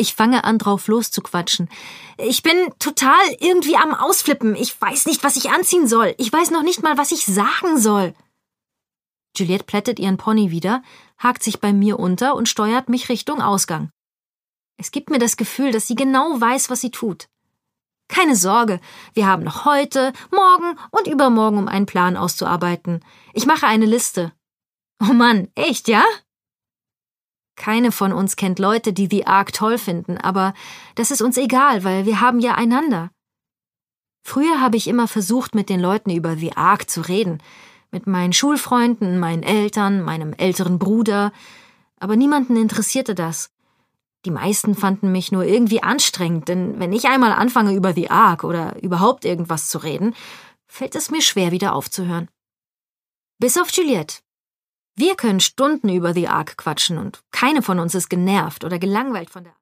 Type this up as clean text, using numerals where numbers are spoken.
Ich fange an, drauf loszuquatschen. Ich bin total irgendwie am Ausflippen. Ich weiß nicht, was ich anziehen soll. Ich weiß noch nicht mal, was ich sagen soll. Juliette plättet ihren Pony wieder, hakt sich bei mir unter und steuert mich Richtung Ausgang. Es gibt mir das Gefühl, dass sie genau weiß, was sie tut. Keine Sorge, wir haben noch heute, morgen und übermorgen, um einen Plan auszuarbeiten. Ich mache eine Liste. Oh Mann, echt, ja? Keine von uns kennt Leute, die The Ark toll finden, aber das ist uns egal, weil wir haben ja einander. Früher habe ich immer versucht, mit den Leuten über The Ark zu reden. Mit meinen Schulfreunden, meinen Eltern, meinem älteren Bruder. Aber niemanden interessierte das. Die meisten fanden mich nur irgendwie anstrengend, denn wenn ich einmal anfange, über The Ark oder überhaupt irgendwas zu reden, fällt es mir schwer, wieder aufzuhören. Bis auf Juliette. Wir können Stunden über The Ark quatschen und keine von uns ist genervt oder gelangweilt von der